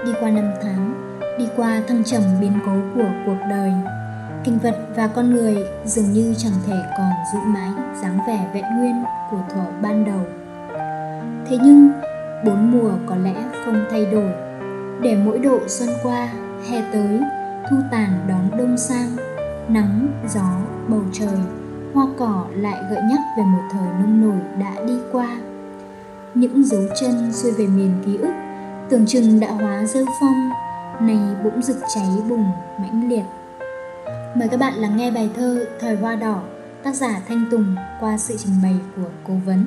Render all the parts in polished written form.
đi qua năm tháng, đi qua thăng trầm biến cố của cuộc đời, cảnh vật và con người dường như chẳng thể còn giữ mãi dáng vẻ vẹn nguyên của thuở ban đầu. Thế nhưng 4 mùa có lẽ không thay đổi, để mỗi độ xuân qua, hè tới, thu tàn đón đông sang, nắng, gió, bầu trời, hoa cỏ lại gợi nhắc về một thời nông nổi đã đi qua. Những dấu chân xuôi về miền ký ức tưởng chừng đã hóa rêu phong, nay bỗng rực cháy bùng mãnh liệt. Mời các bạn lắng nghe bài thơ Thời Hoa Đỏ, tác giả Thanh Tùng qua sự trình bày của Cố Vấn.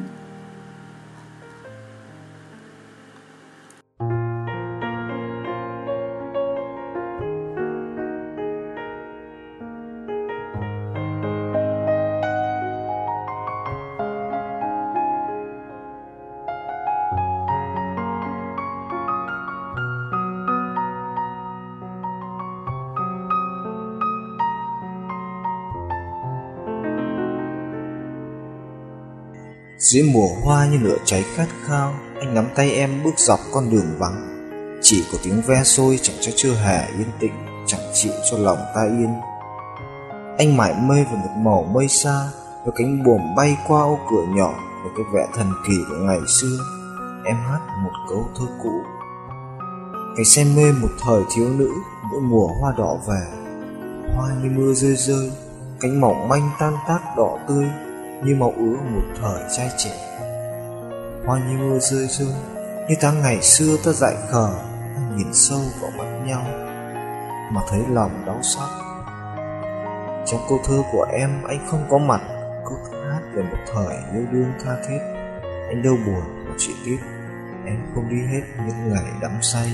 Dưới mùa hoa như lửa cháy khát khao, anh nắm tay em bước dọc con đường vắng. Chỉ có tiếng ve sôi chẳng cho chưa hề yên tĩnh, chẳng chịu cho lòng ta yên. Anh mải mê vào một màu mây xa, với cánh buồm bay qua ô cửa nhỏ, với cái vẻ thần kỳ của ngày xưa. Em hát một câu thơ cũ. Cái say mê một thời thiếu nữ, mỗi mùa hoa đỏ về. Hoa như mưa rơi rơi, cánh mỏng manh tan tác đỏ tươi, như màu ứa một thời trai trẻ. Hoa như mưa rơi rơi, như tháng ngày xưa ta dại khờ, ta nhìn sâu vào mắt nhau mà thấy lòng đau xót. Trong câu thơ của em anh không có mặt. Câu thơ hát về một thời yêu đương tha thiết. Anh đâu buồn mà chỉ tiếc em không đi hết những ngày đắm say.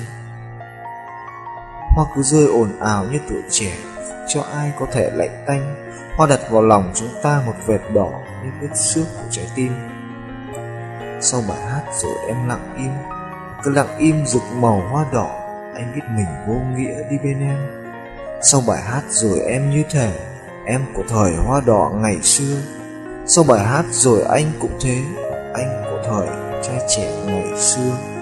Hoa cứ rơi ồn ào như tuổi trẻ, cho ai có thể lạnh tanh. Hoa đặt vào lòng chúng ta một vệt đỏ như vết xước của trái tim. Sau bài hát rồi em lặng im, cứ lặng im rực màu hoa đỏ. Anh biết mình vô nghĩa đi bên em. Sau bài hát rồi em như thể em của thời hoa đỏ ngày xưa. Sau bài hát rồi anh cũng thế, anh của thời trai trẻ ngày xưa.